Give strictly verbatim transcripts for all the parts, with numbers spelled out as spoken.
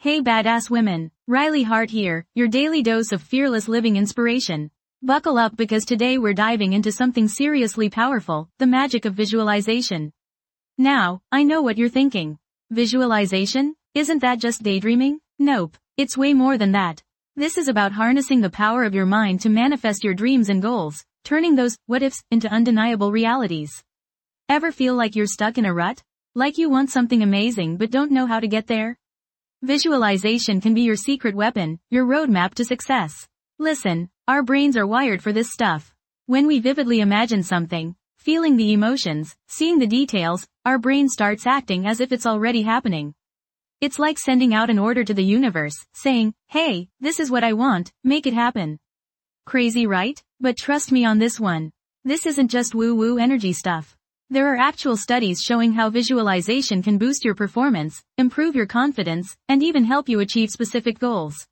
Hey badass women, Riley Hart here, your daily dose of fearless living inspiration. Buckle up because today we're diving into something seriously powerful, the magic of visualization. Now, I know what you're thinking. Visualization? Isn't that just daydreaming? Nope, it's way more than that. This is about harnessing the power of your mind to manifest your dreams and goals, turning those what-ifs into undeniable realities. Ever feel like you're stuck in a rut? Like you want something amazing but don't know how to get there? Visualization can be your secret weapon, your roadmap to success. Listen, our brains are wired for this stuff. When we vividly imagine something, feeling the emotions, seeing the details, our brain starts acting as if it's already happening. It's like sending out an order to the universe, saying, hey, this is what I want, make it happen. Crazy, right? But trust me on this one. This isn't just woo-woo energy stuff. There are actual studies showing how visualization can boost your performance, improve your confidence, and even help you achieve specific goals.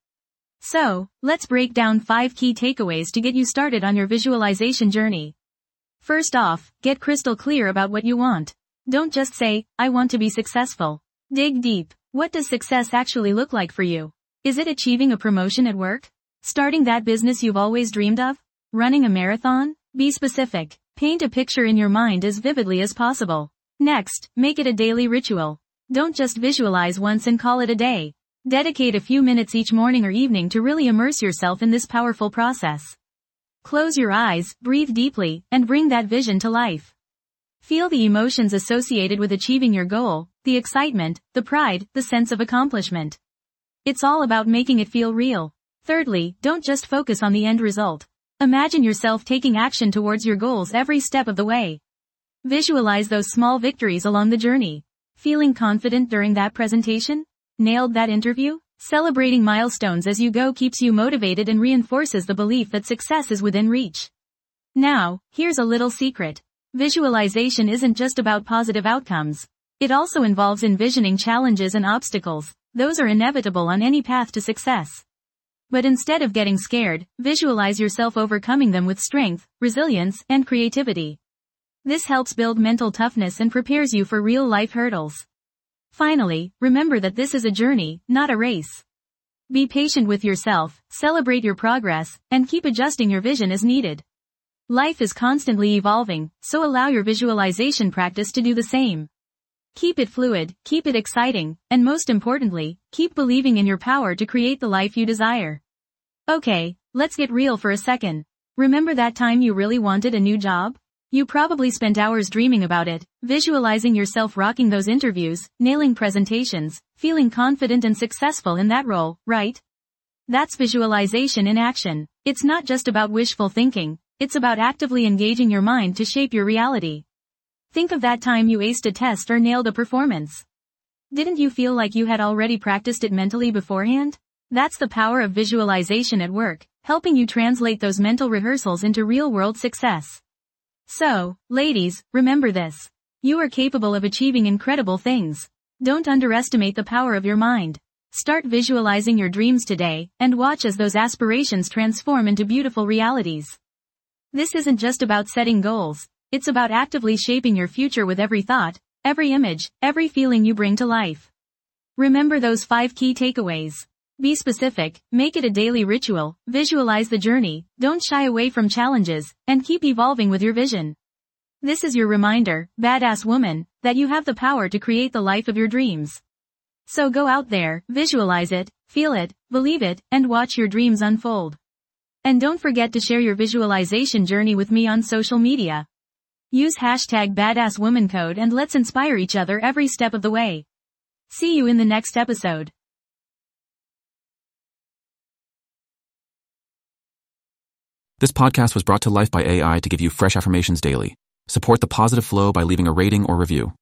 So, let's break down five key takeaways to get you started on your visualization journey. First off, get crystal clear about what you want. Don't just say, I want to be successful. Dig deep. What does success actually look like for you? Is it achieving a promotion at work? Starting that business you've always dreamed of? Running a marathon? Be specific. Paint a picture in your mind as vividly as possible. Next, make it a daily ritual. Don't just visualize once and call it a day. Dedicate a few minutes each morning or evening to really immerse yourself in this powerful process. Close your eyes, breathe deeply, and bring that vision to life. Feel the emotions associated with achieving your goal, the excitement, the pride, the sense of accomplishment. It's all about making it feel real. Thirdly, don't just focus on the end result. Imagine yourself taking action towards your goals every step of the way. Visualize those small victories along the journey. Feeling confident during that presentation? Nailed that interview? Celebrating milestones as you go keeps you motivated and reinforces the belief that success is within reach. Now, here's a little secret. Visualization isn't just about positive outcomes. It also involves envisioning challenges and obstacles. Those are inevitable on any path to success. But instead of getting scared, visualize yourself overcoming them with strength, resilience, and creativity. This helps build mental toughness and prepares you for real-life hurdles. Finally, remember that this is a journey, not a race. Be patient with yourself, celebrate your progress, and keep adjusting your vision as needed. Life is constantly evolving, so allow your visualization practice to do the same. Keep it fluid, keep it exciting, and most importantly, keep believing in your power to create the life you desire. Okay, let's get real for a second. Remember that time you really wanted a new job? You probably spent hours dreaming about it, visualizing yourself rocking those interviews, nailing presentations, feeling confident and successful in that role, right? That's visualization in action. It's not just about wishful thinking, it's about actively engaging your mind to shape your reality. Think of that time you aced a test or nailed a performance. Didn't you feel like you had already practiced it mentally beforehand? That's the power of visualization at work, helping you translate those mental rehearsals into real-world success. So, ladies, remember this. You are capable of achieving incredible things. Don't underestimate the power of your mind. Start visualizing your dreams today, and watch as those aspirations transform into beautiful realities. This isn't just about setting goals. It's about actively shaping your future with every thought, every image, every feeling you bring to life. Remember those five key takeaways. Be specific, make it a daily ritual, visualize the journey, don't shy away from challenges, and keep evolving with your vision. This is your reminder, badass woman, that you have the power to create the life of your dreams. So go out there, visualize it, feel it, believe it, and watch your dreams unfold. And don't forget to share your visualization journey with me on social media. Use hashtag badasswomancode and let's inspire each other every step of the way. See you in the next episode. This podcast was brought to life by A I to give you fresh affirmations daily. Support the positive flow by leaving a rating or review.